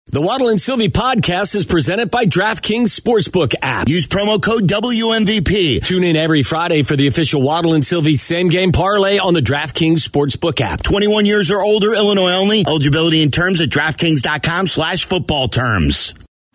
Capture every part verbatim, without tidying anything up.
The Waddle and Sylvie podcast is presented by DraftKings Sportsbook app. Use promo code W M V P. Tune in every Friday for the official Waddle and Sylvie same game parlay on the DraftKings Sportsbook app. twenty-one years or older, Illinois only. Eligibility and terms at DraftKings.com slash football terms.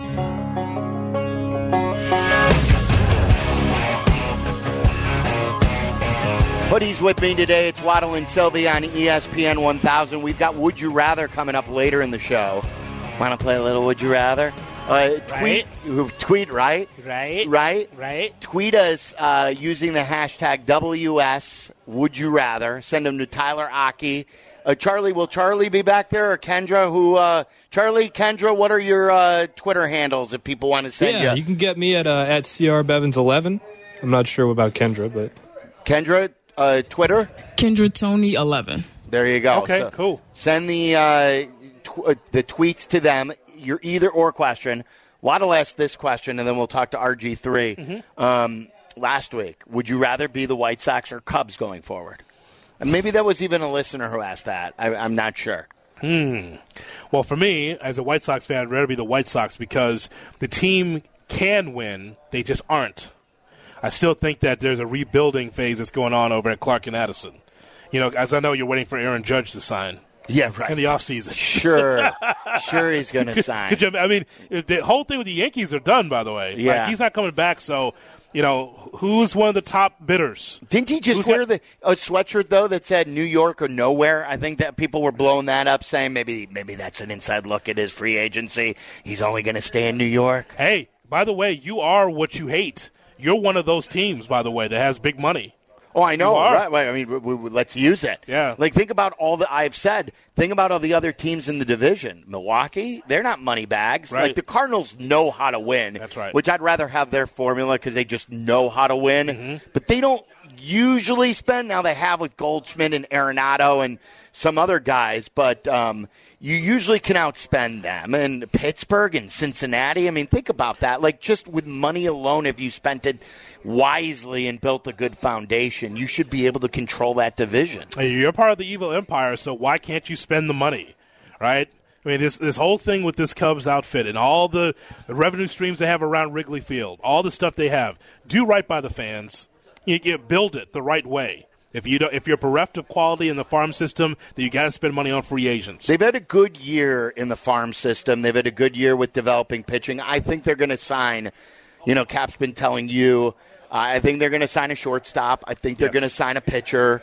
Hoodies with me today. It's Waddle and Sylvie on E S P N one thousand. We've got Would You Rather coming up later in the show. Want to play a little Would You Rather? Uh, tweet, right. tweet, right? Right. Right? Right. Tweet us uh, using the hashtag W S Would You Rather. Send them to Tyler Aki. Uh, Charlie, will Charlie be back there or Kendra? Who? Uh, Charlie, Kendra, what are your uh, Twitter handles if people want to send yeah, you? you can get me at uh, at C R Bevins eleven. I'm not sure about Kendra, but Kendra, uh, Twitter? Kendra Tony eleven. There you go. Okay, So cool. Send the uh, tw- uh, the tweets to them. Your either or question. Waddle asked this question, and then we'll talk to R G three. Mm-hmm. Um, last week, would you rather be the White Sox or Cubs going forward? And maybe that was even a listener who asked that. I, I'm not sure. Hmm. Well, for me, as a White Sox fan, I'd rather be the White Sox because the team can win. They just aren't. I still think that there's a rebuilding phase that's going on over at Clark and Addison. You know, as I know you're waiting for Aaron Judge to sign. Yeah, right. In the offseason. Sure. Sure he's going to sign. Could you, I mean, the whole thing with the Yankees are done, by the way. Yeah. Like, he's not coming back, so, you know, who's one of the top bidders? Didn't he just Who's wear got- the a sweatshirt, though, that said New York or nowhere? I think that people were blowing that up, saying maybe maybe that's an inside look at his free agency. He's only going to stay in New York. Hey, by the way, you are what you hate. You're one of those teams, by the way, that has big money. Oh, I know. You are. Right? Right. I mean, we, we, let's use it. Yeah. Like, think about all that I've said. Think about all the other teams in the division. Milwaukee, they're not money bags. Right. Like, the Cardinals know how to win. That's right. Which I'd rather have their formula because they just know how to win. Mm-hmm. But they don't usually spend. Now they have with Goldschmidt and Arenado and some other guys. But um, you usually can outspend them. And Pittsburgh and Cincinnati, I mean, think about that. Like, just with money alone, if you spent it wisely and built a good foundation, you should be able to control that division. Hey, you're part of the evil empire, so why can't you spend the money, right? I mean, this this whole thing with this Cubs outfit and all the, the revenue streams they have around Wrigley Field, all the stuff they have, do right by the fans. You, you build it the right way. If you don't, if you're bereft of quality in the farm system, then you got to spend money on free agents. They've had a good year in the farm system. They've had a good year with developing pitching. I think they're going to sign. You know, Cap's been telling you. Uh, I think they're going to sign a shortstop. I think they're Yes. going to sign a pitcher,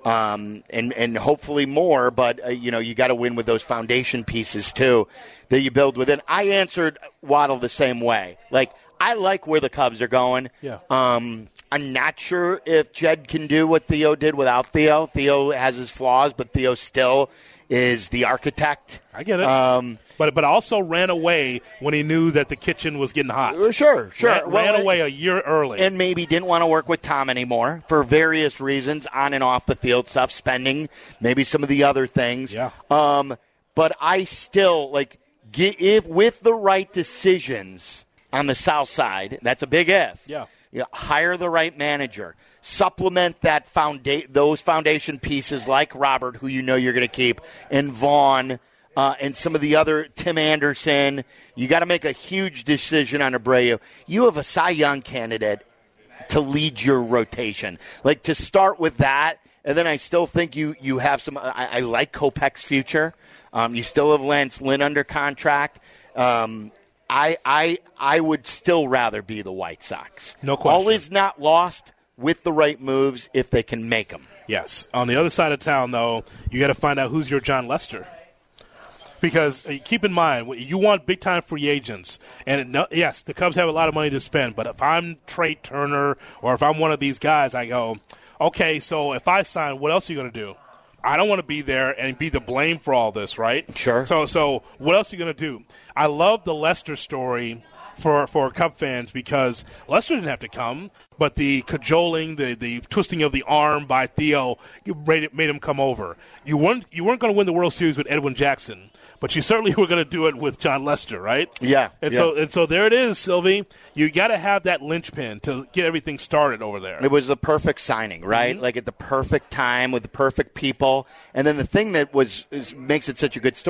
um, and and hopefully more. But uh, you know, you got to win with those foundation pieces too that you build within. I answered Waddle the same way. Like, I like where the Cubs are going. Yeah. Um, I'm not sure if Jed can do what Theo did without Theo. Theo has his flaws, but Theo still is the architect. I get it. Um, but but also ran away when he knew that the kitchen was getting hot. Sure, sure. Ran, Well, ran away a year early. And maybe didn't want to work with Tom anymore for various reasons, on and off the field stuff, spending, maybe some of the other things. Yeah. Um, but I still, like, get, if with the right decisions on the south side, that's a big if. Yeah. You hire the right manager. Supplement that founda- those foundation pieces like Robert, who you know you're going to keep, and Vaughn, uh, and some of the other, Tim Anderson. You got to make a huge decision on Abreu. You have a Cy Young candidate to lead your rotation. Like, to start with that, and then I still think you, you have some – I like Kopech's future. Um, you still have Lance Lynn under contract. Um I, I I would still rather be the White Sox. No question. All is not lost with the right moves if they can make them. Yes. On the other side of town, though, you got to find out who's your John Lester. Because uh, keep in mind, you want big-time free agents. And, it, no, yes, the Cubs have a lot of money to spend. But if I'm Trey Turner or if I'm one of these guys, I go, okay, so if I sign, what else are you going to do? I don't want to be there and be the blame for all this, right? Sure. So, so what else are you going to do? I love the Lester story for for Cub fans because Lester didn't have to come, but the cajoling, the, the twisting of the arm by Theo made, it, made him come over. You weren't you weren't going to win the World Series with Edwin Jackson, but you certainly were going to do it with John Lester, right? Yeah. And yeah. so and so there it is, Sylvie. You got to have that linchpin to get everything started over there. It was the perfect signing, right? Mm-hmm. Like at the perfect time with the perfect people. And then the thing that was is, makes it such a good story,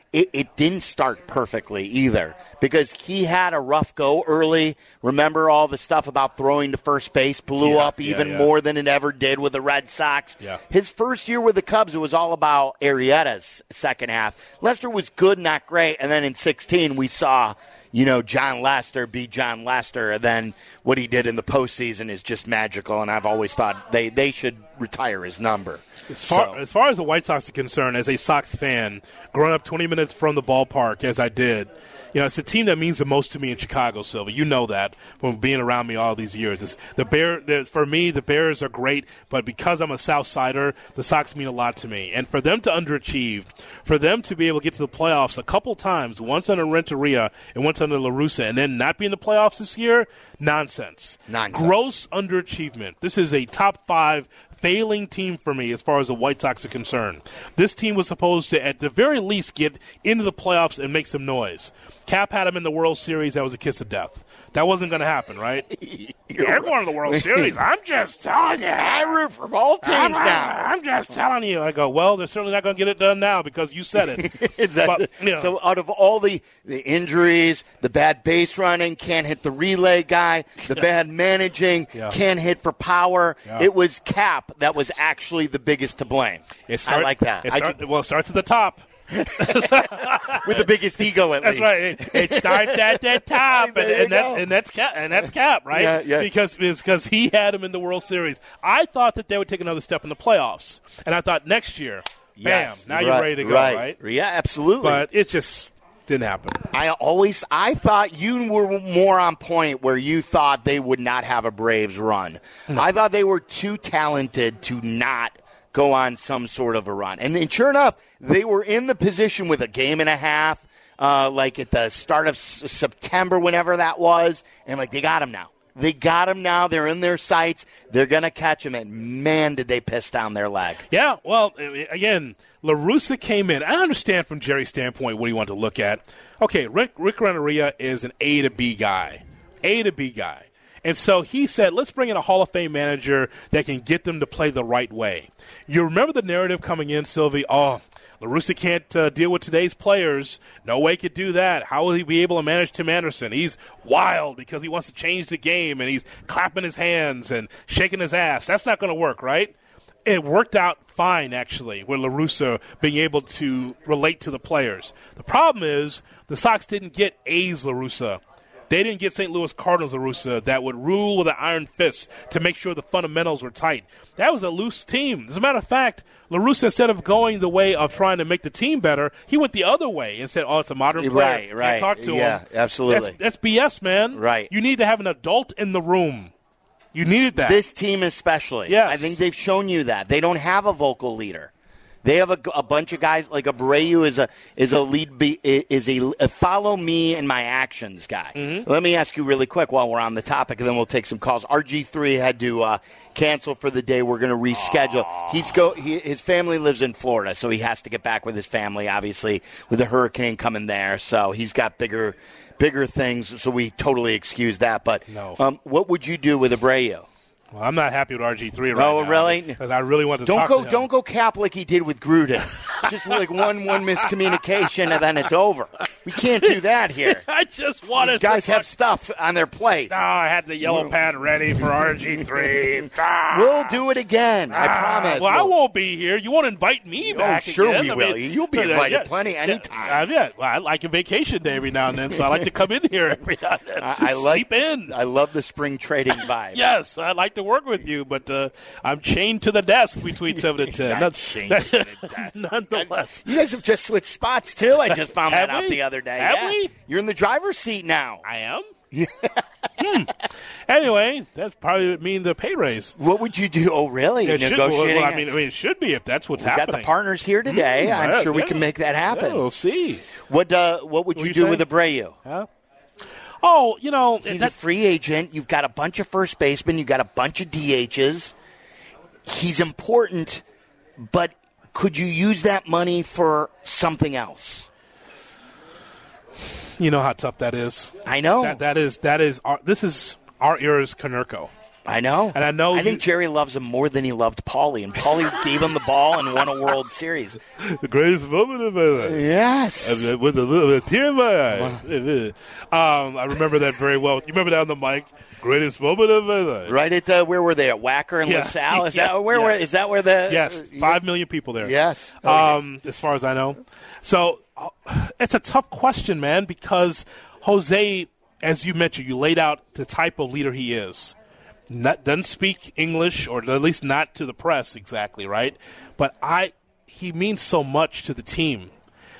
it, it didn't start perfectly either because he had a rough go early. Remember all the stuff about throwing to first base blew yeah, up even yeah, yeah. more than it ever did with the Red Sox. Yeah. His first year with the Cubs, it was all about Arrieta's second half. Lester was good, not great, and then in sixteen we saw – you know, John Lester be John Lester, and then what he did in the postseason is just magical, and I've always thought they, they should retire his number. As far, so. as far as the White Sox are concerned, as a Sox fan, growing up twenty minutes from the ballpark, as I did, you know, it's a team that means the most to me in Chicago, Silva. You know that from being around me all these years. It's the Bear, the, for me, the Bears are great, but because I'm a South Sider, the Sox mean a lot to me. And for them to underachieve, for them to be able to get to the playoffs a couple times, once under Renteria and once under La Russa, and then not be in the playoffs this year, nonsense. Nonsense. Gross underachievement. This is a top five failing team for me as far as the White Sox are concerned. This team was supposed to, at the very least, get into the playoffs and make some noise. Cap had him in the World Series. That was a kiss of death. That wasn't going to happen, right? They're going to the World Series. I'm just telling you. I root for both teams I'm, now. I'm just telling you. I go, well, they're certainly not going to get it done now because you said it. that, but, you know. So out of all the, the injuries, the bad base running, can't hit the relay guy, the bad managing, yeah. can't hit for power, yeah. it was Cap that was actually the biggest to blame. It start, I like that. It I start, do, well, it starts at the top. with the biggest ego, at that's least. right. It, it starts at the top, and, There you and that's go. and that's Cap, and that's Cap, right? Yeah, yeah. Because because he had him in the World Series. I thought that they would take another step in the playoffs, and I thought next year, Yes, bam, now right, you're ready to go, right? right? Yeah, absolutely. But it just didn't happen. I always, I thought you were more on point where you thought they would not have a Braves run. No. I thought they were too talented to not go on some sort of a run. And then, sure enough, they were in the position with a game and a half, uh, like at the start of S- September, whenever that was, and like they got him now. They got him now. They're in their sights. They're going to catch him, and man, did they piss down their leg. Yeah, well, again, La Russa came in. I understand from Jerry's standpoint what he wanted to look at. Okay, Rick, Rick Renteria is an A to B guy, A to B guy. And so he said, let's bring in a Hall of Fame manager that can get them to play the right way. You remember the narrative coming in, Sylvie? Oh, La Russa can't uh, deal with today's players. No way he could do that. How will he be able to manage Tim Anderson? He's wild because he wants to change the game, and he's clapping his hands and shaking his ass. That's not going to work, right? It worked out fine, actually, with La Russa being able to relate to the players. The problem is the Sox didn't get A's La Russa. They didn't get Saint Louis Cardinals La Russa that would rule with an iron fist to make sure the fundamentals were tight. That was a loose team. As a matter of fact, La Russa, instead of going the way of trying to make the team better, he went the other way and said, oh, it's a modern player. Right, right. Can't talk to yeah, him. absolutely. That's, that's B S, man. Right. You need to have an adult in the room. You needed that. This team especially. Yes. I think they've shown you that. They don't have a vocal leader. They have a, a bunch of guys like Abreu is a is a lead be, is a, a follow me and my actions guy. Mm-hmm. Let me ask you really quick while we're on the topic, and then we'll take some calls. R G three had to uh, cancel for the day. We're going to reschedule. Aww. He's go. He, his family lives in Florida, so he has to get back with his family. Obviously, with the hurricane coming there, so he's got bigger bigger things. So we totally excuse that. But no. um, what would you do with Abreu? Well, I'm not happy with R G three right oh, now. Oh, really? Because I really want to don't talk go, to him. Don't go cap like he did with Gruden. Just like one one miscommunication and then it's over. We can't do that here. I just wanted you guys to have stuff on their plate. Oh, I had the yellow pad ready for R G three. ah. We'll do it again. I ah. promise. Well, we'll, I won't be here. You won't invite me oh, back sure again. we I will. Mean, You'll be invited yeah, plenty anytime. Yeah, yeah. Well, I like a vacation day every now and then, so I like to come in here every now and then. I, I Sleep like, in. I love the spring trading vibe. Yes, I'd like to work with you, but uh, I'm chained to the desk between seven and ten. Not chained to the desk. Nonetheless. You guys have just switched spots, too. I just found that Have out we? the other day. Have yeah. we? You're in the driver's seat now. I am? Yeah. hmm. Anyway, that's probably would mean the pay raise. What would you do? Oh, really? It should, Negotiating? well, I mean, I mean, it should be if that's what's we happening. got the partners here today. Mm, I'm yeah, sure we yeah. can make that happen. Yeah, we'll see. What uh, What would What you you do saying? with Abreu? Huh? Oh, you know, He's that, a free agent. You've got a bunch of first basemen. You've got a bunch of D Hs. He's important, but could you use that money for something else? you know how tough that is. I know. That, that is that is our, this is our era's Konerko. I know. And I know. I you, think Jerry loves him more than he loved Paulie, and Paulie gave him the ball and won a World Series. The greatest moment of my life. Yes. With a little tear in my eye. Um, I remember that very well. You remember that on the mic? Greatest moment of my life. Right at uh, where were they? At Wacker and Yeah. LaSalle? Is Yeah. that where? Yes. Were, is that where the? Yes, five million people there. Yes. Oh, um, as far as I know. So uh, it's a tough question, man, because Jose, as you mentioned, you laid out the type of leader he is. Not, doesn't speak English, or at least not to the press exactly, right? But I, he means so much to the team.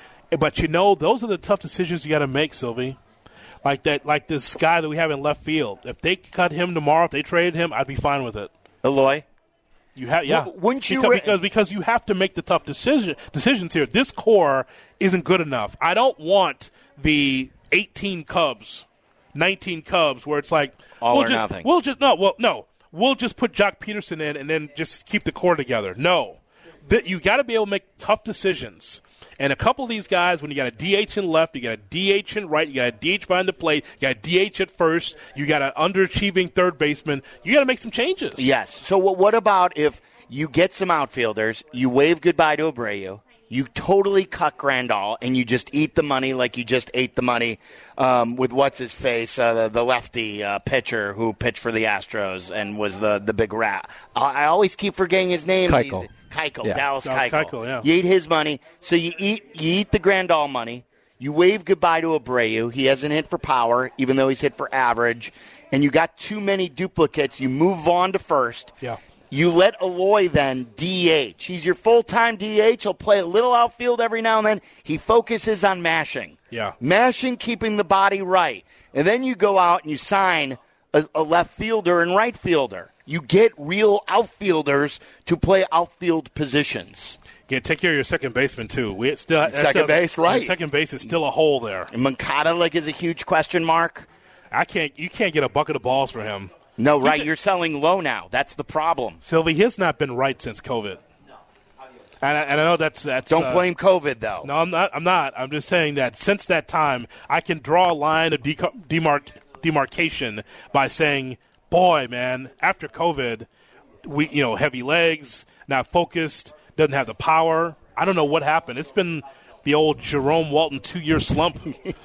But you know, those are the tough decisions you got to make, Sylvie. Like that, like this guy that we have in left field. If they cut him tomorrow, if they traded him, I'd be fine with it. Eloy? You have, yeah. W- wouldn't you because, re- because because you have to make the tough decision decisions here. This core isn't good enough. I don't want the eighteen Cubs, nineteen Cubs, where it's like all we'll or just, nothing. We'll just no, well, no, we'll just put Jock Peterson in and then just keep the core together. No, that you got to be able to make tough decisions. And a couple of these guys, when you got a D H in left, you got a D H in right, you got a D H behind the plate, you got a D H at first, you got an underachieving third baseman, you got to make some changes. Yes. So what about if you get some outfielders, you wave goodbye to Abreu, you totally cut Grandal, and you just eat the money like you just ate the money um, with what's-his-face, uh, the, the lefty uh, pitcher who pitched for the Astros and was the, the big rat. I, I always keep forgetting his name. Keuchel. He's- Keuchel, Yeah. Dallas, Dallas Keuchel. Keuchel, yeah. You eat his money, so you eat you eat the Grandal money. You wave goodbye to Abreu. He hasn't hit for power, even though he's hit for average. And you got too many duplicates. You move Vaughn to first. Yeah. You let Eloy then D H. He's your full-time D H. He'll play a little outfield every now and then. He focuses on mashing. Yeah. Mashing, keeping the body right. And then you go out and you sign a, a left fielder and right fielder. You get real outfielders to play outfield positions. Yeah, take care of your second baseman too. We still Second still, base, right. Second base is still a hole there. And Moncada, like, is a huge question mark. I can't. You can't get a bucket of balls for him. No, right. You're selling low now. That's the problem. Sylvie, he's not been right since COVID. And I, and I know that's that's. Don't uh, blame COVID, though. No, I'm not. I'm not. I'm just saying that since that time, I can draw a line of decar- demarc- demarcation by saying, "Boy, man, after COVID, we you know heavy legs, not focused, doesn't have the power. I don't know what happened. It's been the old Jerome Walton two-year slump."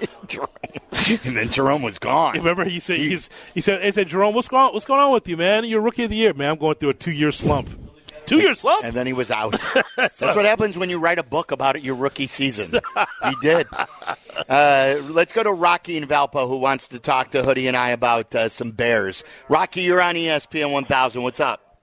And then Jerome was gone. Remember, he said, he's, he said, he said, Jerome, what's going on, what's going on with you, man? You're rookie of the year, man. I'm going through a two-year slump. Two-year slump? And then he was out. That's what happens when you write a book about it, your rookie season. He did. Uh, let's go to Rocky in Valpo, who wants to talk to Hoodie and I about uh, some Bears. Rocky, you're on E S P N one thousand. What's up?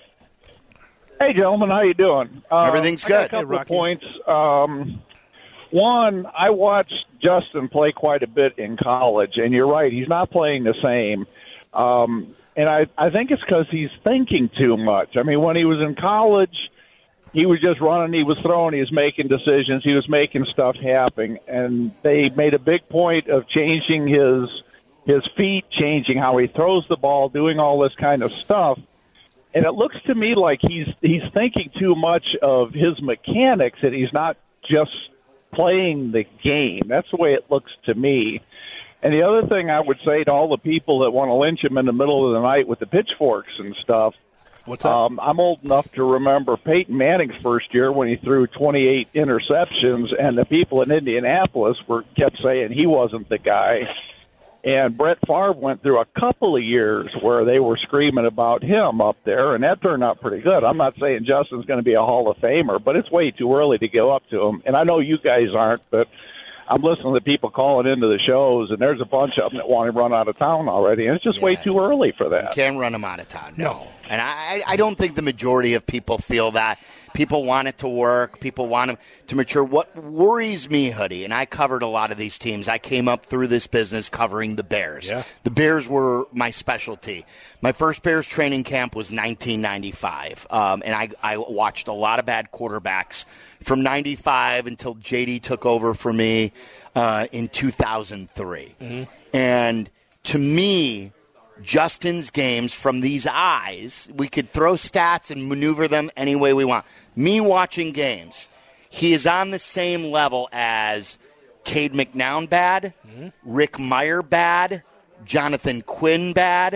Hey, gentlemen, how you doing? Uh, Everything's I got good. a couple Hey, of points. Um, one, I watched Justin play quite a bit in college, and you're right, he's not playing the same. Um, and I, I think it's because he's thinking too much. I mean, when he was in college, he was just running, he was throwing, he was making decisions, he was making stuff happen. And they made a big point of changing his his feet, changing how he throws the ball, doing all this kind of stuff. And it looks to me like he's he's thinking too much of his mechanics, and he's not just playing the game. That's the way it looks to me. And the other thing I would say to all the people that want to lynch him in the middle of the night with the pitchforks and stuff, What's up? um, I'm old enough to remember Peyton Manning's first year when he threw twenty-eight interceptions, and the people in Indianapolis were kept saying he wasn't the guy. And Brett Favre went through a couple of years where they were screaming about him up there, and that turned out pretty good. I'm not saying Justin's going to be a Hall of Famer, but it's way too early to go up to him. And I know you guys aren't, but I'm listening to people calling into the shows, and there's a bunch of them that want to run out of town already, and it's just Yeah. way too early for that. You can't run him out of town. No. And I, I don't think the majority of people feel that. People want it to work. People want him to mature. What worries me, Hoodie, and I covered a lot of these teams. I came up through this business covering the Bears. Yeah. The Bears were my specialty. My first Bears training camp was nineteen ninety-five, um, and I, I watched a lot of bad quarterbacks from ninety-five until J D took over for me uh, in two thousand three. Mm-hmm. And to me, Justin's games from these eyes, we could throw stats and maneuver them any way we want. Me watching games, he is on the same level as Cade McNown bad, mm-hmm. Rick Meyer bad, Jonathan Quinn bad,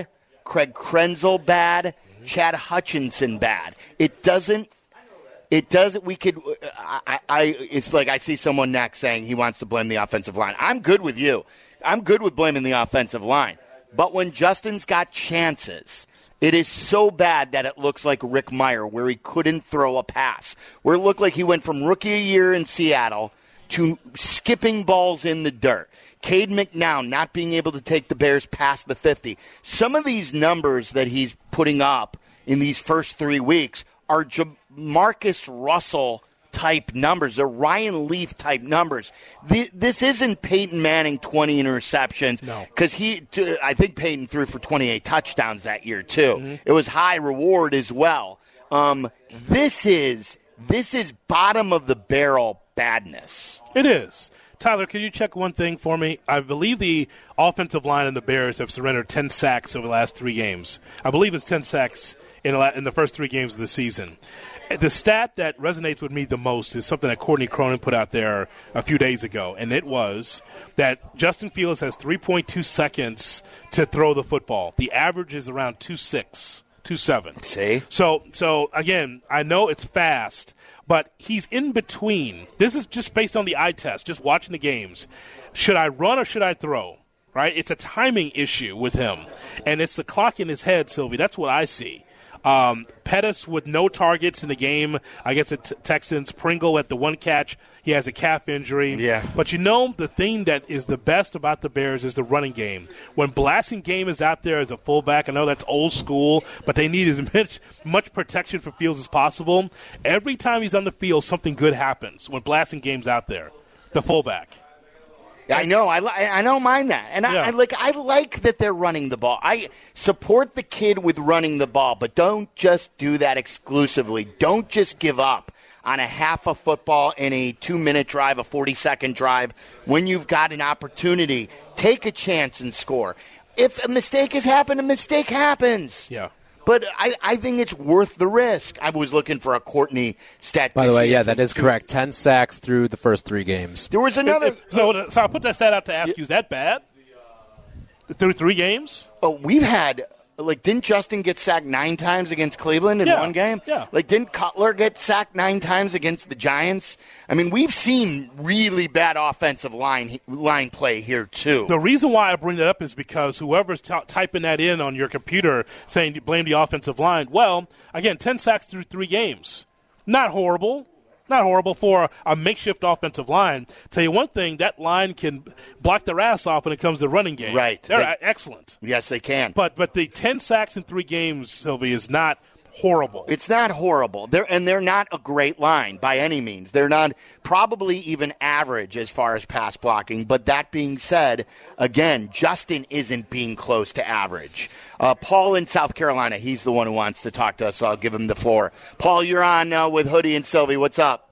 Craig Krenzel bad, Chad Hutchinson bad. It doesn't. It doesn't. We could. I, I. It's like I see someone next saying he wants to blame the offensive line. I'm good with you. I'm good with blaming the offensive line. But when Justin's got chances, it is so bad that it looks like Rick Meyer, where he couldn't throw a pass, where it looked like he went from rookie a year in Seattle to skipping balls in the dirt. Cade McNown not being able to take the Bears past the fifty. Some of these numbers that he's putting up in these first three weeks are Jamarcus Russell type numbers. They're Ryan Leaf type numbers. This isn't Peyton Manning twenty interceptions. No. Because he, I think Peyton threw for twenty-eight touchdowns that year too. Mm-hmm. It was high reward as well. Um, this is this is bottom of the barrel badness. It is. Tyler, can you check one thing for me? I believe the offensive line and the Bears have surrendered ten sacks over the last three games. I believe it's ten sacks in the, in the first three games of the season. The stat that resonates with me the most is something that Courtney Cronin put out there a few days ago, and it was that Justin Fields has three point two seconds to throw the football. The average is around two six, two seven. See? So, so again, I know it's fast, but he's in between. This is just based on the eye test, just watching the games. Should I run or should I throw? Right? It's a timing issue with him, and it's the clock in his head, Sylvie. That's what I see. Um, Pettis with no targets in the game against the t- Texans. Pringle at the one catch. He has a calf injury. Yeah. But you know the thing that is the best about the Bears is the running game. When Blasingame is out there as a fullback, I know that's old school, but they need as much, much protection for Fields as possible. Every time he's on the field, something good happens when Blasingame's out there, the fullback. I know. I, I don't mind that, and I, Yeah. I like. I like that they're running the ball. I support the kid with running the ball, but don't just do that exclusively. Don't just give up on a half a football in a two-minute drive, a forty-second drive. When you've got an opportunity, take a chance and score. If a mistake has happened, a mistake happens. Yeah. But I, I think it's worth the risk. I was looking for a Courtney stat. By the way, yeah, that is correct. Ten sacks through the first three games. There was another. If, if, so, so I'll put that stat out to ask you, is that bad? Through three games? Oh, we've had, like, didn't Justin get sacked nine times against Cleveland in Yeah, one game? yeah. Like, didn't Cutler get sacked nine times against the Giants? I mean, we've seen really bad offensive line line play here, too. The reason why I bring that up is because whoever's t- typing that in on your computer saying you blame the offensive line, well, again, ten sacks through three games. Not horrible. Not horrible for a makeshift offensive line. Tell you one thing, that line can block their ass off when it comes to running game. Right. They're They- excellent. Yes, they can. But but the ten sacks in three games, Sylvie, is not horrible. It's not horrible. They're, and they're not a great line by any means. They're not probably even average as far as pass blocking. But that being said, again, Justin isn't being close to average. Uh, Paul in South Carolina, he's the one who wants to talk to us, so I'll give him the floor. Paul, you're on uh, with Hoodie and Sylvie. What's up?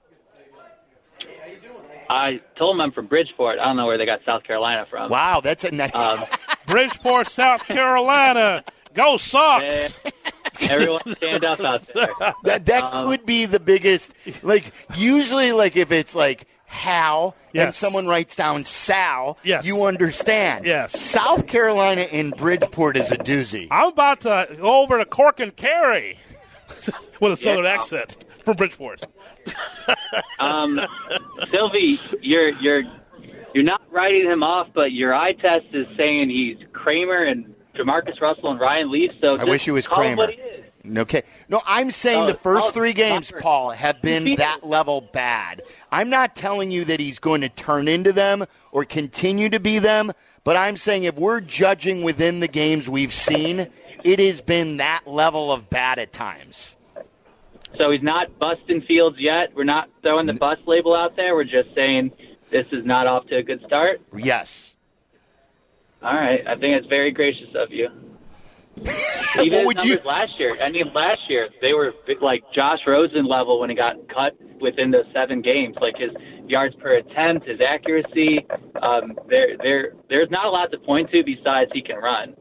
I told them I'm from Bridgeport. I don't know where they got South Carolina from. Wow, that's a nice. Um, Bridgeport, South Carolina. Go Sox. eh, everyone stand up out there. That that Um, could be the biggest. Like usually, like if it's like Hal and Yes. someone writes down Sal, Yes. you understand. Yes. South Carolina in Bridgeport is a doozy. I'm about to go over to Cork and Kerry with a southern Yeah. accent from Bridgeport. Um, Sylvie, you're you're you're not writing him off, but your eye test is saying he's Kramer and Jamarcus Russell and Ryan Leaf. So I just wish it was call him Kramer. what he is. Okay. No, I'm saying Oh, the first oh, three games, Robert. Paul, have been that level bad. I'm not telling you that he's going to turn into them or continue to be them, but I'm saying if we're judging within the games we've seen, it has been that level of bad at times. So he's not busting Fields yet. We're not throwing the bust label out there. We're just saying this is not off to a good start. Yes. All right. I think it's very gracious of you. What Even would his you? numbers last year. I mean, last year they were like Josh Rosen level when he got cut within the seven games. Like his yards per attempt, his accuracy. Um, there, there, there's not a lot to point to besides he can run.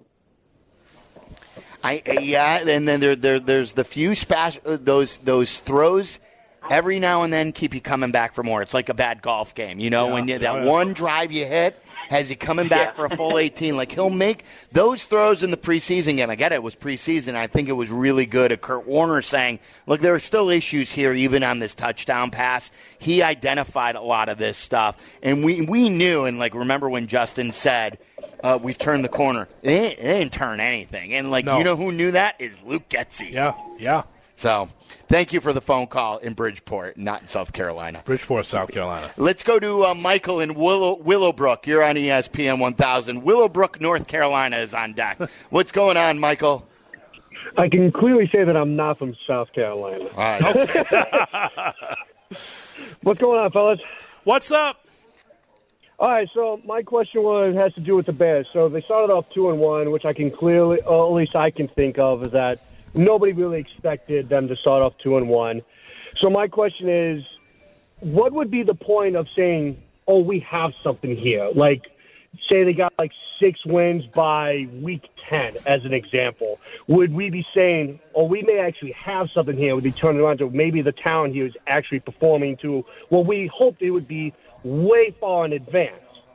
I, yeah, and then there, there there's the few splash uh, those those throws. Every now and then, keep you coming back for more. It's like a bad golf game, you know, Yeah, when you, that yeah. one drive you hit, Has he coming back Yeah. for a full eighteen? Like, he'll make those throws in the preseason game. I get it, it was preseason. I think it was really good at Kurt Warner saying, look, there are still issues here even on this touchdown pass. He identified a lot of this stuff. And we we knew, and, like, remember when Justin said, uh, we've turned the corner. They didn't, they didn't turn anything. And, like, No. you know who knew that? Is Luke Getsy. Yeah, yeah. So thank you for the phone call in Bridgeport, not in South Carolina. Bridgeport, South Carolina. Let's go to uh, Michael in Willow, Willowbrook. You're on E S P N one thousand. Willowbrook, North Carolina is on deck. What's going on, Michael? I can clearly say that I'm not from South Carolina. All right. What's going on, fellas? What's up? All right, so my question was has to do with the Bears. So they started off two and one, which I can clearly, or at least I can think of, is that nobody really expected them to start off two and one. So my question is, what would be the point of saying, "Oh, we have something here"? Like, say they got like six wins by week ten, as an example. Would we be saying, "Oh, we may actually have something here"? Would they turn around to maybe the town here is actually performing to what we hoped it would be way far in advance?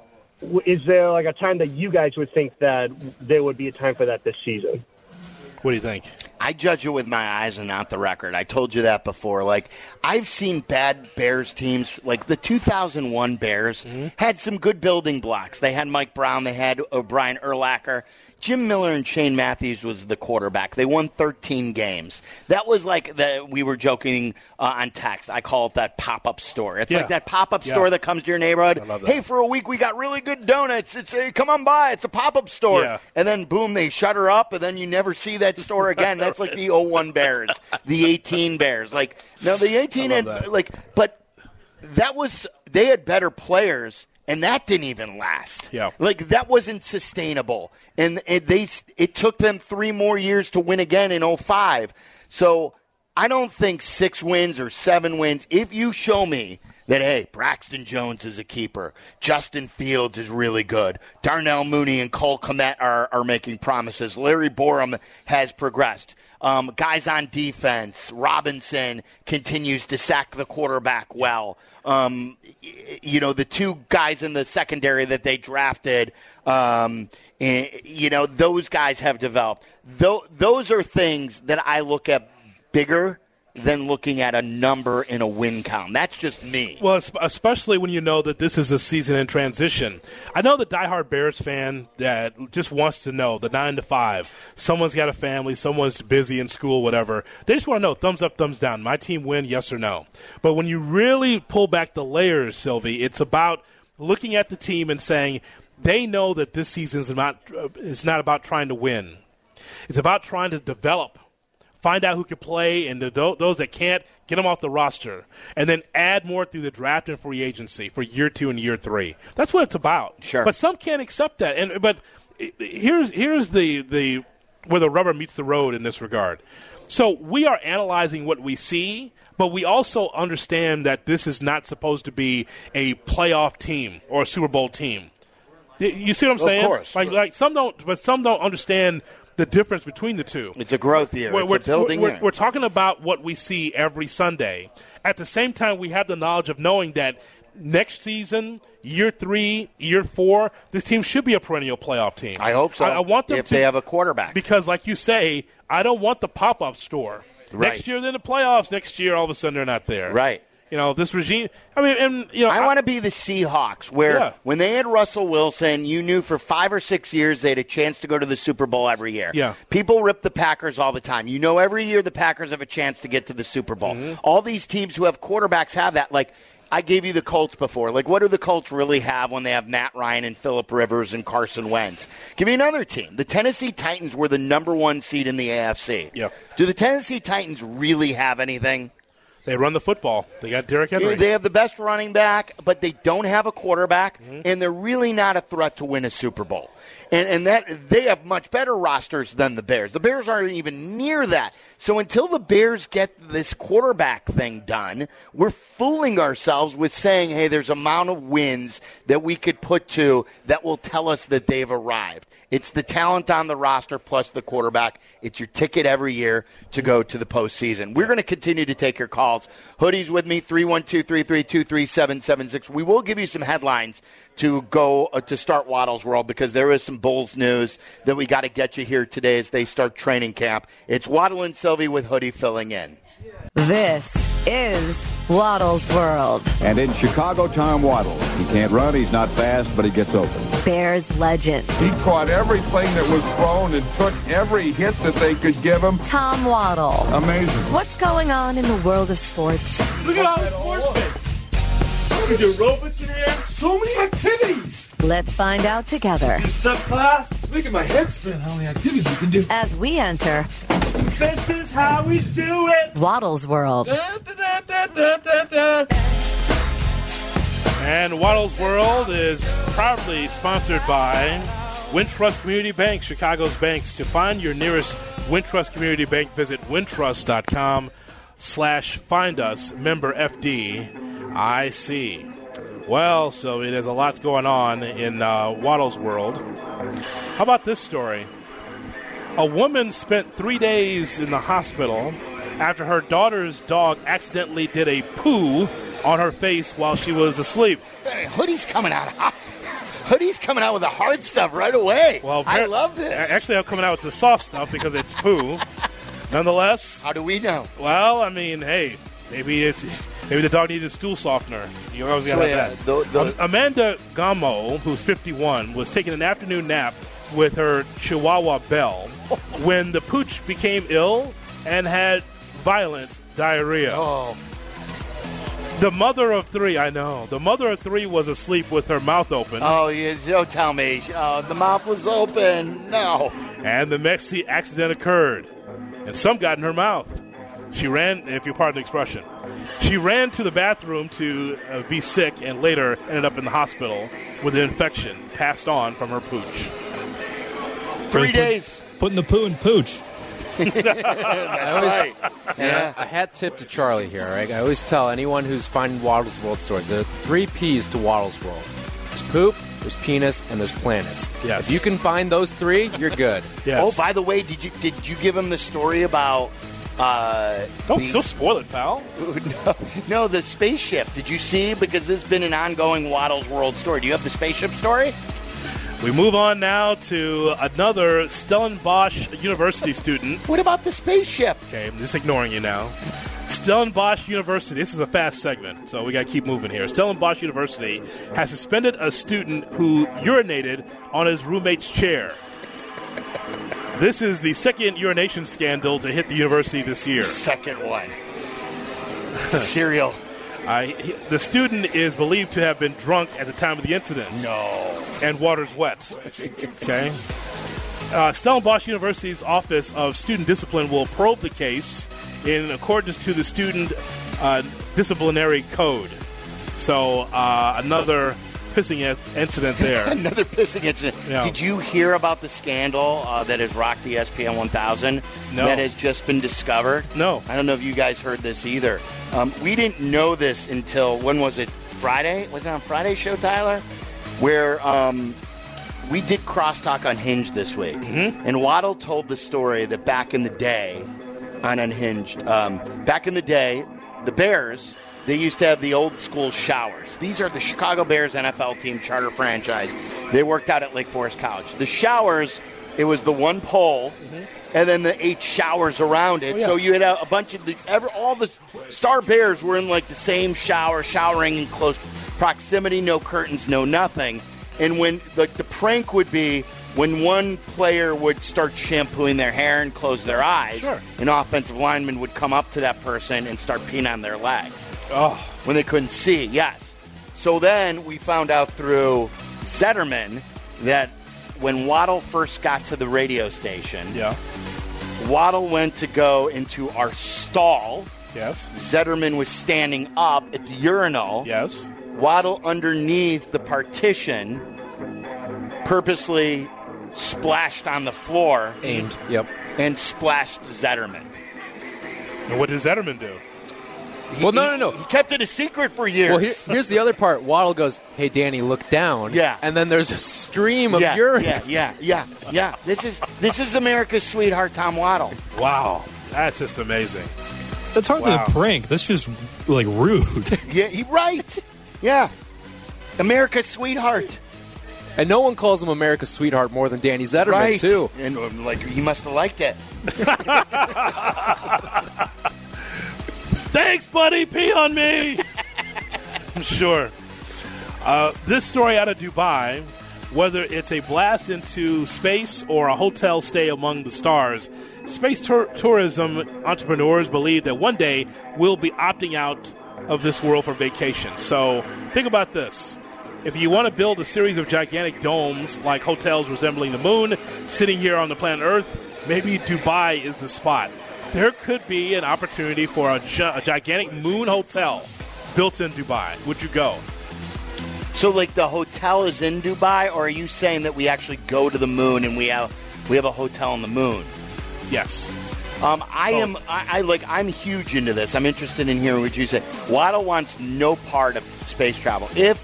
Is there like a time that you guys would think that there would be a time for that this season? What do you think? I judge it with my eyes and not the record. I told you that before. Like, I've seen bad Bears teams. Like, the two thousand one Bears mm-hmm. had some good building blocks. They had Mike Brown. They had O'Brien Urlacher. Jim Miller and Shane Matthews was the quarterback. They won thirteen games. That was like the, we were joking uh, on text. I call it that pop-up store. It's yeah. like that pop-up yeah. store that comes to your neighborhood. Hey, for a week we got really good donuts. It's hey, come on by. It's a pop-up store. Yeah. And then, boom, they shut her up, and then you never see that store again. That's like the oh one Bears, the eighteen Bears. Like, no, the eighteen, and like, but that was, they had better players. And that didn't even last. Yeah. Like, that wasn't sustainable. And it, they, it took them three more years to win again in oh five. So I don't think six wins or seven wins, if you show me that, hey, Braxton Jones is a keeper, Justin Fields is really good, Darnell Mooney and Cole Kmet are, are making promises, Larry Borum has progressed. Um, guys on defense, Robinson continues to sack the quarterback well. Um, you know, the two guys in the secondary that they drafted, um, you know, those guys have developed. Th- those are things that I look at bigger than looking at a number in a win count. That's just me. Well, especially when you know that this is a season in transition. I know the diehard Bears fan that just wants to know, the nine to five, someone's got a family, someone's busy in school, whatever. They just want to know, thumbs up, thumbs down. My team win, yes or no? But when you really pull back the layers, Sylvie, it's about looking at the team and saying they know that this season is not, it's not about trying to win. It's about trying to develop, find out who can play, and the, those that can't, get them off the roster, and then add more through the draft and free agency for year two and year three. That's what it's about. Sure. But some can't accept that. And but here's here's the, the where the rubber meets the road in this regard. So we are analyzing what we see, but we also understand that this is not supposed to be a playoff team or a Super Bowl team. You see what I'm saying? Of course. Like like some don't, but some don't understand the difference between the two. It's a growth year. We're, it's we're, a building we're, year. We're talking about what we see every Sunday. At the same time, we have the knowledge of knowing that next season, year three, year four, this team should be a perennial playoff team. I hope so. I, I want them if to, they have a quarterback. Because, like you say, I don't want the pop-up store. Right. Next year, they're in the playoffs. Next year, all of a sudden, they're not there. Right. You know, this regime, I mean, and, you know. I, I want to be the Seahawks where yeah. when they had Russell Wilson, you knew for five or six years they had a chance to go to the Super Bowl every year. Yeah. People rip the Packers all the time. You know every year the Packers have a chance to get to the Super Bowl. Mm-hmm. All these teams who have quarterbacks have that. Like, I gave you the Colts before. Like, what do the Colts really have when they have Matt Ryan and Phillip Rivers and Carson Wentz? Give me another team. The Tennessee Titans were the number one seed in the A F C. Yeah. Do the Tennessee Titans really have anything? They run the football. They got Derrick Henry. They have the best running back, but they don't have a quarterback, mm-hmm. and they're really not a threat to win a Super Bowl. And, and that they have much better rosters than the Bears. The Bears aren't even near that. So until the Bears get this quarterback thing done, we're fooling ourselves with saying, hey, there's an amount of wins that we could put to that will tell us that they've arrived. It's the talent on the roster plus the quarterback. It's your ticket every year to go to the postseason. We're going to continue to take your calls calls. Hoodie's with me, three one two, three three two, three seven seven six. We will give you some headlines to go uh, to start Waddle's World because there is some Bulls news that we got to get you here today as they start training camp. It's Waddle and Sylvie with Hoodie filling in. This is Waddle's World. And in Chicago, Tom Waddle. He can't run, he's not fast, but he gets open. Bears legend. He caught everything that was thrown and took every hit that they could give him. Tom Waddle. Amazing. What's going on in the world of sports? Look at all the sports. We do aerobics in here. So many activities. Let's find out together. Step class. Making my head spin how many activities we can do. As we enter. This is how we do it. Waddle's World. Da, da, da, da, da, da. And Waddle's World is proudly sponsored by Wintrust Community Bank, Chicago's banks. To find your nearest Wintrust Community Bank, visit wintrust.com slash find us, member F D I C. Well, so there's a lot going on in uh, Waddle's World. How about this story? A woman spent three days in the hospital after her daughter's dog accidentally did a poo on her face while she was asleep. Hey, Hoodie's coming out. Hoodie's coming out with the hard stuff right away. Well, I love this. Actually, I'm coming out with the soft stuff because it's poo. Nonetheless. How do we know? Well, I mean, hey, maybe it's maybe the dog needed a stool softener. You always got to yeah, have that. The, the, Amanda Gamo, who's fifty-one, was taking an afternoon nap with her Chihuahua Belle when the pooch became ill and had violent diarrhea. Oh. The mother of three, I know. The mother of three was asleep with her mouth open. Oh, you don't tell me. Oh, the mouth was open. No. And the Mexi accident occurred, and some got in her mouth. She ran, if you pardon the expression, she ran to the bathroom to uh, be sick and later ended up in the hospital with an infection passed on from her pooch. Three put, days. Putting the poo in pooch. That's I always, right. Yeah. A, a hat tip to Charlie here. Right? I always tell anyone who's finding Waddle's World stories, there are three P's to Waddle's World. There's poop, there's penis, and there's planets. Yes. If you can find those three, you're good. Yes. Oh, by the way, did you did you give him the story about? Uh, don't, the, don't spoil it, pal. No, no, the spaceship. Did you see? Because this has been an ongoing Waddle's World story. Do you have the spaceship story? We move on now to another Stellenbosch University student. What about the spaceship? Okay, I'm just ignoring you now. Stellenbosch University, this is a fast segment, so we got to keep moving here. Stellenbosch University has suspended a student who urinated on his roommate's chair. This is the second urination scandal to hit the university this year. Second one. It's a serial. Uh, he, the student is believed to have been drunk at the time of the incident. No. And water's wet. Okay. Uh, Stellenbosch University's Office of Student Discipline will probe the case in accordance to the student uh, disciplinary code. So uh, another pissing incident there. Another pissing incident. Yeah. Did you hear about the scandal uh, that has rocked the E S P N one thousand? No. That has just been discovered? No. I don't know if you guys heard this either. Um, we didn't know this until, when was it? Friday? Was it on Friday's show, Tyler? Where um, we did Crosstalk Unhinged this week. Mm-hmm. And Waddle told the story that back in the day on Unhinged, um, back in the day, the Bears, they used to have the old school showers. These are the Chicago Bears N F L team charter franchise. They worked out at Lake Forest College. The showers, it was the one pole, mm-hmm. and then the eight showers around it. Oh, yeah. So you had a, a bunch of the, ever, all the star Bears were in like the same shower, showering in close proximity, no curtains, no nothing. And when the, the prank would be when one player would start shampooing their hair and close their eyes, sure. an offensive lineman would come up to that person and start peeing on their leg. Oh. When they couldn't see, yes. So then we found out through Zetterman that when Waddle first got to the radio station, yeah. Waddle went to go into our stall. Yes. Zetterman was standing up at the urinal. Yes. Waddle underneath the partition purposely splashed on the floor. Aimed, yep. And splashed Zetterman. And what did Zetterman do? He, well, no, no, no. He kept it a secret for years. Well, here, here's the other part. Waddle goes, "Hey, Danny, look down." Yeah. And then there's a stream of yeah, urine. Yeah, yeah, yeah, yeah. This is this is America's sweetheart, Tom Waddle. Wow, that's just amazing. That's hardly Wow. a prank. That's just, like, rude. Yeah, he, right. Yeah. America's sweetheart. And no one calls him America's sweetheart more than Danny Zetterman, Right. too. And um, like he must have liked it. Thanks, buddy. Pee on me. Sure. Uh, this story out of Dubai, whether it's a blast into space or a hotel stay among the stars, space tur- tourism entrepreneurs believe that one day we'll be opting out of this world for vacation. So think about this. If you want to build a series of gigantic domes like hotels resembling the moon sitting here on the planet Earth, maybe Dubai is the spot. There could be an opportunity for a, gi- a gigantic moon hotel built in Dubai. Would you go? So, like, the hotel is in Dubai, or are you saying that we actually go to the moon and we have we have a hotel on the moon? Yes. Um, I am. I, I like. I'm huge into this. I'm interested in hearing what you say. Waddle wants no part of space travel. If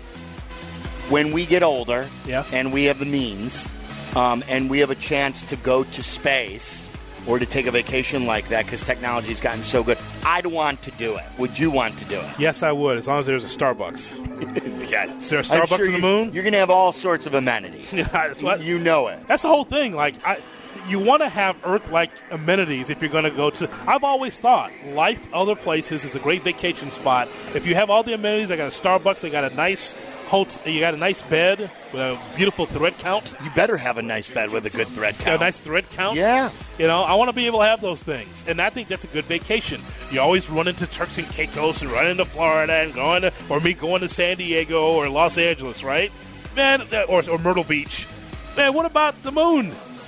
when we get older, yes, and we have the means, um, and we have a chance to go to space or to take a vacation like that, because technology's gotten so good, I'd want to do it. Would you want to do it? Yes, I would, as long as there's a Starbucks. Yes. Is there a I'm Starbucks sure on the you- moon? You're going to have all sorts of amenities. Yeah, that's what, you know it. That's the whole thing. Like, I, you want to have Earth-like amenities if you're going to go to. I've always thought life other places is a great vacation spot. If you have all the amenities, they got a Starbucks, they got a nice hotel, you got a nice bed with a beautiful thread count. You better have a nice bed with a good thread count. A nice thread count. Yeah. You know, I want to be able to have those things, and I think that's a good vacation. You always run into Turks and Caicos and run into Florida and going to, or me going to San Diego or Los Angeles, right? Man, or, or Myrtle Beach. Man, what about the moon?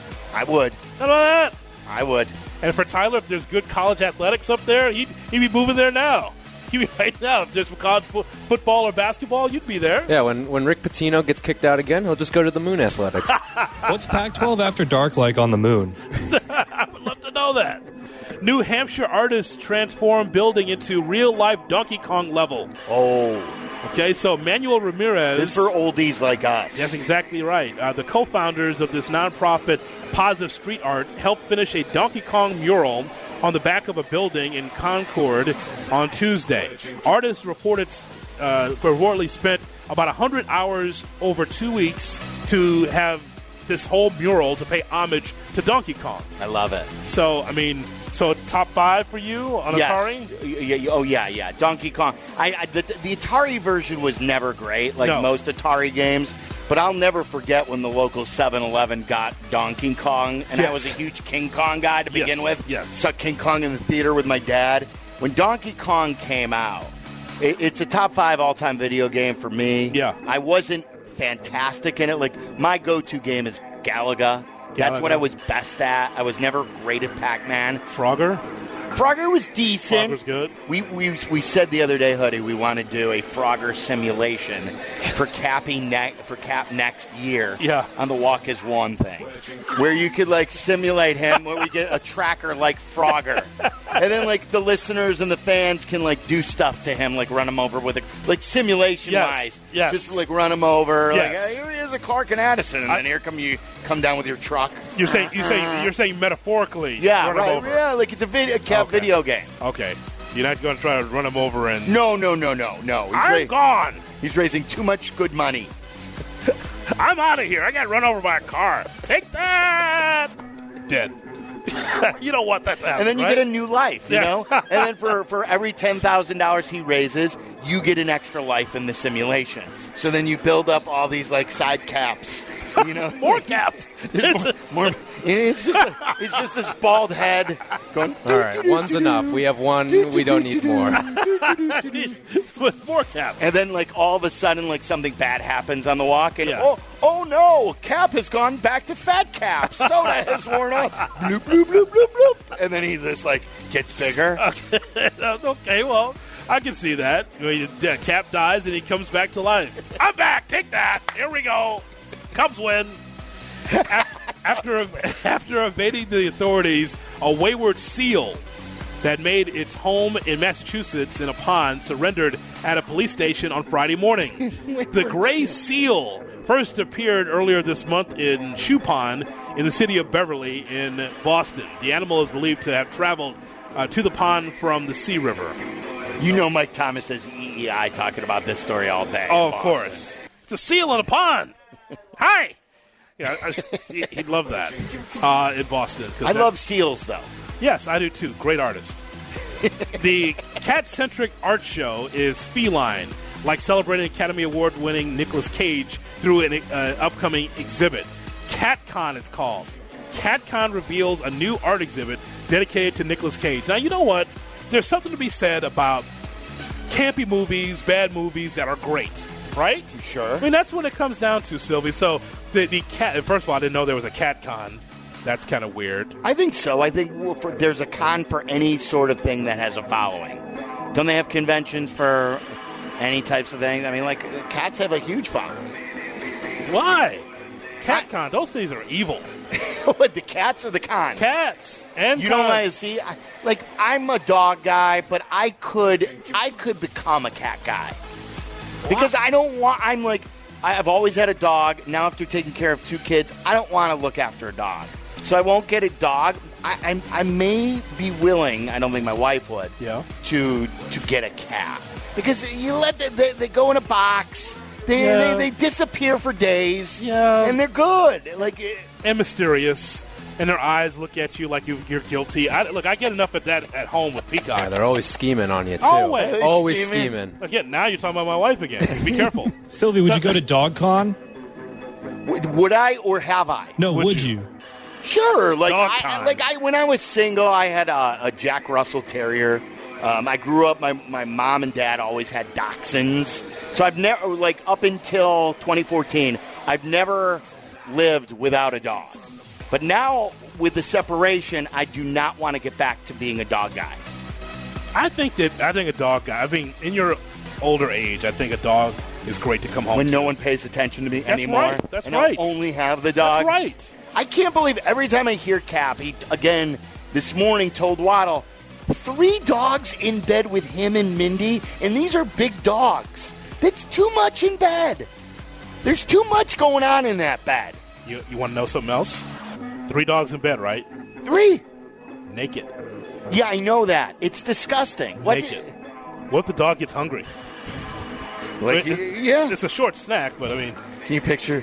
I would. How about that? I would. And for Tyler, if there's good college athletics up there, he'd, he'd be moving there now. He'd be right now. If there's college fo- football or basketball, you'd be there. Yeah, when, when Rick Pitino gets kicked out again, he'll just go to the Moon Athletics. What's Pac twelve After Dark like on the moon? I would love to know that. New Hampshire artists transform building into real-life Donkey Kong level. Oh. Okay, so Manuel Ramirez. This is for oldies like us. That's exactly right. Uh, the co-founders of this nonprofit Positive Street Art helped finish a Donkey Kong mural on the back of a building in Concord on Tuesday. Artists reported uh, reportedly spent about one hundred hours over two weeks to have this whole mural to pay homage to Donkey Kong. I love it. So, I mean, so top five for you on Yes. Atari? Yeah, yeah, oh, yeah, yeah. Donkey Kong. I, I the, the Atari version was never great, like No. most Atari games. But I'll never forget when the local seven eleven got Donkey Kong, and I Yes. was a huge King Kong guy to begin Yes, with. yes. Saw King Kong in the theater with my dad. When Donkey Kong came out, it, it's a top five all-time video game for me. Yeah. I wasn't fantastic in it. Like, my go-to game is Galaga. That's Galaga. what I was best at. I was never great at Pac-Man. Frogger? Frogger was decent. Frogger's good. We, we we said the other day, Hoodie, we want to do a Frogger simulation for Cappy ne- for Cap next year. Yeah. On the Walk is One thing, where you could like simulate him, where we get a tracker like Frogger, and then like the listeners and the fans can like do stuff to him, like run him over with a like simulation Yes. wise, Yes. just like run him over. Yes. Like, hey, here's a Clark and Addison, and then here come you come down with your truck. You're saying you say you're saying metaphorically. Yeah, run right. him over. Yeah, like it's a video, Cap Okay. video game. Okay, you're not going to try to run him over and. No, no, no, no, no. He's I'm ra- gone. He's raising too much good money. I'm out of here. I got run over by a car. Take that. Dead. You don't want that to happen. And then you right? get a new life, you Yeah. know? And then for, for every ten thousand dollars he raises, you get an extra life in the simulation. So then you build up all these, like, side caps, you know? More caps. more, more, it's, just a, it's just this bald head going... All right, one's enough. We have one. We don't need more. With more caps. And then, like, all of a sudden, like, something bad happens on the walk, and, Yeah. oh, oh, no, Cap has gone back to fat Cap. Soda has worn off. Bloop, bloop, bloop, bloop, bloop. And then he just, like, gets bigger. Okay, well, I can see that. I mean, yeah, Cap dies and he comes back to life. I'm back. Take that. Here we go. Cubs win. After after evading the authorities, a wayward seal that made its home in Massachusetts in a pond surrendered at a police station on Friday morning. The gray seal first appeared earlier this month in Shoe Pond in the city of Beverly in Boston. The animal is believed to have traveled uh, to the pond from the Sea River. You know Mike Thomas has E E I talking about this story all day. Oh, of course. It's a seal in a pond. Hi. Yeah, I, I, he'd love that uh, in Boston. I that, love seals, though. Yes, I do, too. Great artist. The cat-centric art show is feline, like celebrating Academy Award-winning Nicolas Cage through an uh, upcoming exhibit. CatCon it's called. CatCon reveals a new art exhibit dedicated to Nicolas Cage. Now, you know what? There's something to be said about campy movies, bad movies that are great, right? Sure. I mean, that's what it comes down to, Sylvie. So, the, the cat, first of all, I didn't know there was a CatCon. That's kind of weird. I think so. I think well, for, there's a con for any sort of thing that has a following. Don't they have conventions for any types of things? I mean, like, cats have a huge following. Why? CatCon, those things are evil. What, the cats or the cons? Cats and you cons. don't want to see. I, like, I'm a dog guy, but I could, I could become a cat guy because I don't want. I'm like, I've always had a dog. Now, after taking care of two kids, I don't want to look after a dog, so I won't get a dog. I, I, I may be willing. I don't think my wife would. Yeah. To to get a cat because you let them, they, they go in a box. They, Yeah. they they disappear for days. Yeah. And they're good. Like. It, and mysterious, and their eyes look at you like you, you're guilty. I, look, I get enough of that at home with Peacock. Yeah, they're always scheming on you, too. Always. Always scheming. scheming. Again, now you're talking about my wife again. Be careful. Sylvie, would you go to DogCon? Would, would I or have I? No, would, Would you? you? Sure. Like, Dog I, con. like I, when I was single, I had a, a Jack Russell Terrier. Um, I grew up, my, my mom and dad always had dachshunds. So I've never, like, up until twenty fourteen, I've never lived without a dog. But now, with the separation, I do not want to get back to being a dog guy. I think that I think a dog guy. I mean, in your older age, I think a dog is great to come home When to. no one pays attention to me That's anymore. right. That's and right. I only have the dog. That's right. I can't believe every time I hear Cap, he, again, this morning told Waddle, three dogs in bed with him and Mindy, and these are big dogs. That's too much in bed. There's too much going on in that bed. You, you want to know something else? Three dogs in bed, right? Three. Naked. Yeah, I know that. It's disgusting. What Naked. What if the dog gets hungry? Like, I mean, it's, yeah. It's a short snack, but I mean. Can you picture?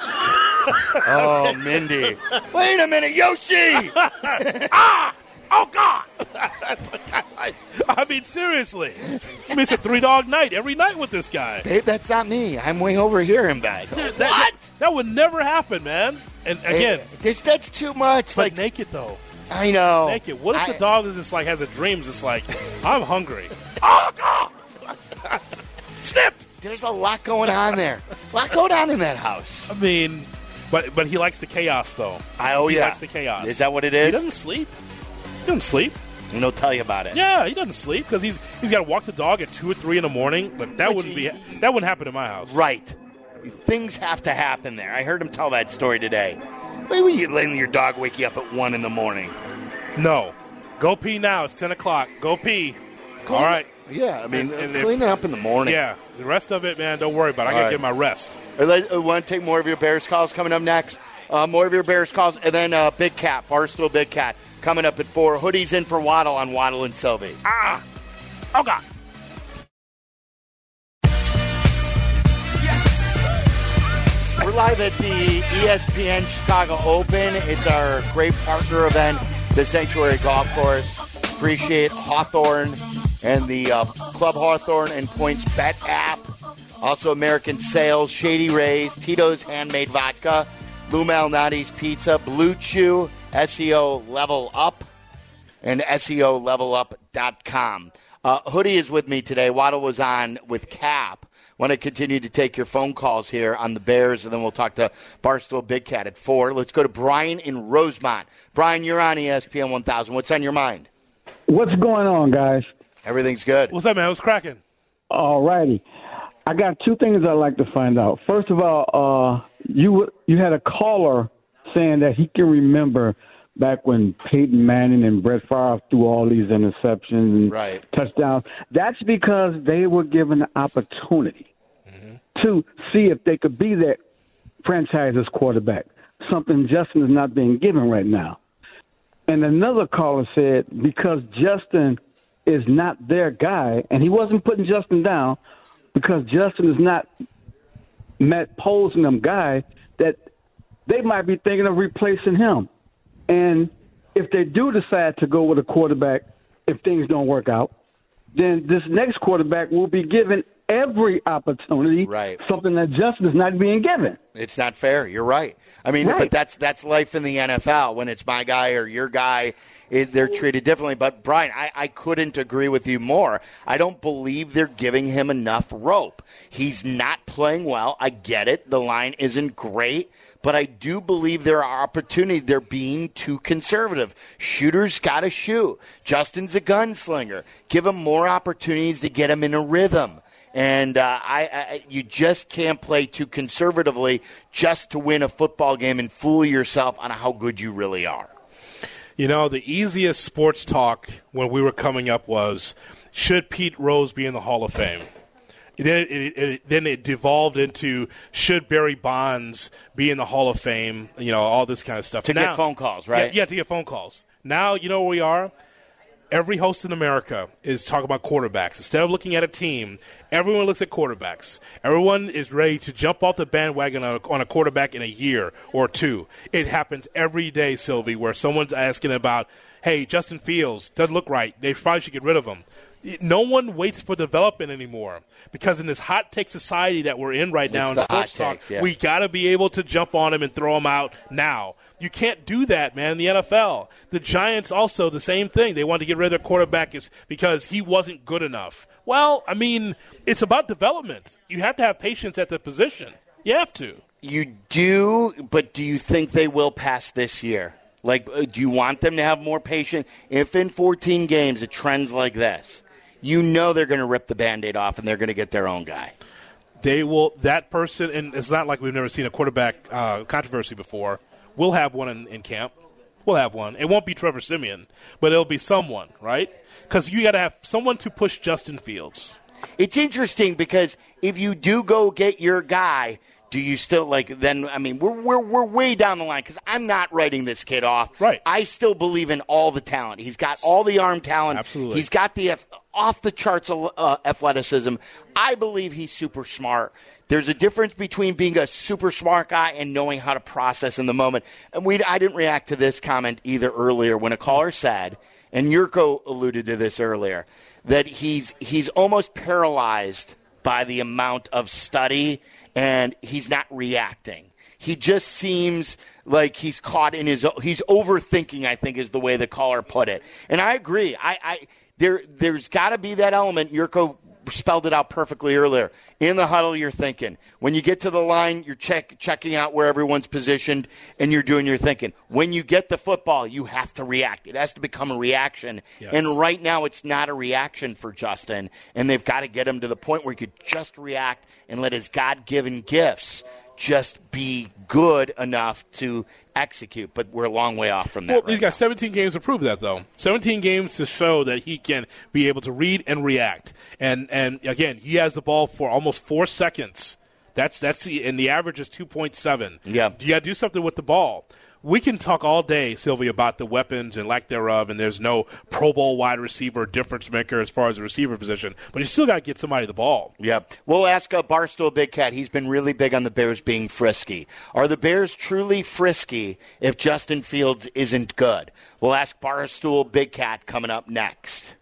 Oh, Mindy. Wait a minute, Yoshi! Ah! Oh, God! I mean, seriously. I mean, it's a three-dog night every night with this guy. Babe, that's not me. I'm way over here in bed. That, What? that, that would never happen, man. And again, Hey, this, that's too much. but Like, naked, though. I know. Naked. What if I- the dog is just like has a dream? Just like, I'm hungry. Oh, God! Snipped! There's a lot going on there. A lot going on in that house. I mean, but but he likes the chaos, though. I, oh, he yeah. likes the chaos. Is that what it He is? doesn't sleep. He doesn't sleep. And he'll tell you about it. Yeah, he doesn't sleep because he's he's got to walk the dog at two or three in the morning. But that But wouldn't you- be that wouldn't happen in my house. Right. Things have to happen there. I heard him tell that story today. Why would you letting your dog wake you up at one in the morning? No, go pee now. It's ten o'clock. Go pee. All right. Yeah, I mean, And- and if- clean it up in the morning. Yeah, the rest of it, man, don't worry about it. I All gotta right. get my rest. I want to take more of your Bears calls coming up next. Uh, more of your Bears calls, and then uh, Big Cat, Barstool Big Cat, coming up at four. Hoodies in for Waddle on Waddle and Sylvie. Ah, oh God. We're live at the E S P N Chicago Open. It's our great partner event, the Sanctuary Golf Course. Appreciate Hawthorne and the uh, Club Hawthorne and Points Bet app. Also American Sales, Shady Rays, Tito's Handmade Vodka, Lou Malnati's Pizza, Blue Chew, S E O Level Up, and S E O level up dot com. Uh, Hoodie is with me today. Waddle was on with Cap. Want to continue to take your phone calls here on the Bears, and then we'll talk to Barstool Big Cat at four. Let's go to Brian in Rosemont. Brian, you're on E S P N one thousand. What's on your mind? What's going on, guys? Everything's good. What's up, man? What's cracking? All righty. I got two things I'd like to find out. First of all, uh, you you had a caller saying that he can remember back when Peyton Manning and Brett Favre threw all these interceptions and right. touchdowns. That's because they were given the opportunity mm-hmm. to see if they could be that franchise's quarterback, something Justin is not being given right now. And another caller said because Justin is not their guy, and he wasn't putting Justin down because Justin is not Matt Posnum guy, that they might be thinking of replacing him. And if they do decide to go with a quarterback, if things don't work out, then this next quarterback will be given every opportunity, right. something that Justin is not being given. It's not fair. You're right. I mean, right. but that's that's life in the N F L. When it's my guy or your guy, it, they're treated differently. But, Brian, I, I couldn't agree with you more. I don't believe they're giving him enough rope. He's not playing well. I get it. The line isn't great. But I do believe there are opportunities. They're being too conservative. Shooters got to shoot. Justin's a gunslinger. Give him more opportunities to get him in a rhythm. And uh, I, I, you just can't play too conservatively just to win a football game and fool yourself on how good you really are. You know, the easiest sports talk when we were coming up was, should Pete Rose be in the Hall of Fame? Then it, it, then it devolved into, should Barry Bonds be in the Hall of Fame? You know, all this kind of stuff. To now, get phone calls, right? Yeah, yeah, to get phone calls. Now, you know where we are? Every host in America is talking about quarterbacks. Instead of looking at a team, everyone looks at quarterbacks. Everyone is ready to jump off the bandwagon on a, on a quarterback in a year or two. It happens every day, Sylvie, where someone's asking about, hey, Justin Fields doesn't look right. They probably should get rid of him. No one waits for development anymore because in this hot take society that we're in right now it's in sports talk, takes, yeah. we got to be able to jump on him and throw him out now. You can't do that, man, in the N F L. The Giants also, the same thing. They wanted to get rid of their quarterback because he wasn't good enough. Well, I mean, it's about development. You have to have patience at the position. You have to. You do, but do you think they will pass this year? Like, do you want them to have more patience? If in fourteen games it trends like this, you know they're going to rip the Band-Aid off and they're going to get their own guy. They will, that person, and it's not like we've never seen a quarterback uh, controversy before. We'll have one in, in camp. We'll have one. It won't be Trevor Siemian, but it'll be someone, right? Because you got to have someone to push Justin Fields. It's interesting because if you do go get your guy, do you still, like, then, I mean, we're we're, we're way down the line because I'm not writing this kid off. Right. I still believe in all the talent. He's got all the arm talent. Absolutely. He's got the off-the-charts uh, athleticism. I believe he's super smart. There's a difference between being a super smart guy and knowing how to process in the moment. And we, I didn't react to this comment either earlier when a caller said, and Yurko alluded to this earlier, that he's he's almost paralyzed by the amount of study and he's not reacting. He just seems like he's caught in his – he's overthinking, I think, is the way the caller put it. And I agree. I, I there There's got to be that element. Yurko spelled it out perfectly earlier. In the huddle, you're thinking. When you get to the line, you're check, checking out where everyone's positioned, and you're doing your thinking. When you get the football, you have to react. It has to become a reaction. Yes. And right now, it's not a reaction for Justin, and they've got to get him to the point where he could just react and let his God-given gifts just be good enough to execute, but we're a long way off from that. Well, right he's got now. seventeen games to prove that, though. seventeen games to show that he can be able to read and react. And and again, he has the ball for almost four seconds. That's that's the and the average is two point seven. Yeah, you got to do something with the ball. We can talk all day, Sylvia, about the weapons and lack thereof, and there's no Pro Bowl wide receiver difference maker as far as the receiver position, but you still got to get somebody the ball. Yep. We'll ask uh, Barstool Big Cat. He's been really big on the Bears being frisky. Are the Bears truly frisky if Justin Fields isn't good? We'll ask Barstool Big Cat coming up next.